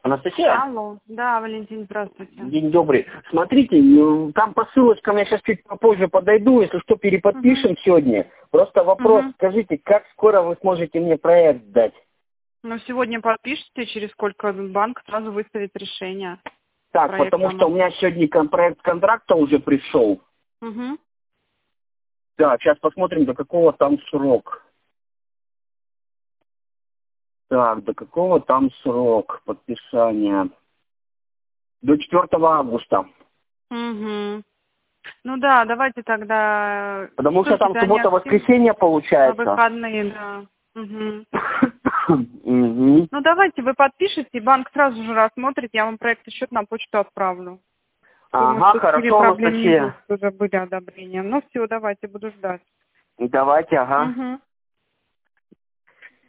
Анастасия? Алло. Да, Валентин, здравствуйте. День добрый. Смотрите, там по ссылочкам я сейчас чуть попозже подойду, если что, переподпишем сегодня. Просто вопрос, скажите, как скоро вы сможете мне проект дать? Ну, сегодня подпишите, через сколько банк сразу выставит решение. Так, Проект потому что у меня сегодня проект контракта уже пришел. Так, сейчас посмотрим, до какого там срок. Так, до какого там срок подписания? До 4 августа. Ну да, давайте тогда... Потому что там они суббота-воскресенье получается. выходные, да. Мгм. Ну давайте вы подпишите, банк сразу же рассмотрит, я вам проект счет на почту отправлю. Думаю, Ага, что с ними хорошо, проблем не будет, Анастасия. уже были одобрения. Ну все, давайте, буду ждать. Давайте, ага.